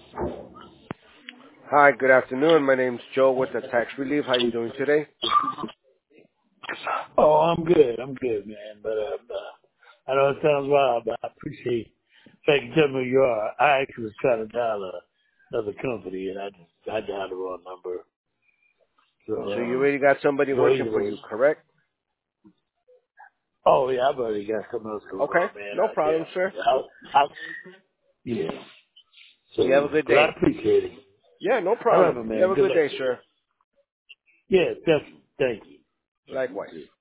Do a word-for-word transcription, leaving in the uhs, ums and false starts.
Hi, good afternoon. My name's Joe with the Tax Relief. How you doing today? Oh, I'm good. I'm good, man. But uh, uh, I know it sounds wild, but I appreciate the fact you tell me who you are. I actually was trying to dial a, another company, and I just I dialed the wrong number. So, So you uh, already got somebody so working for anyway. you, correct? Oh yeah, I've already got something else going Okay, on, man. no I, problem, sir. yeah, I'll, I'll, yeah. You have a So, good but I day. appreciate it. Yeah, no All right, problem. my You have man. a Good good luck day, to you. sir. Yeah, definitely. Thank you. Thank you Likewise. too.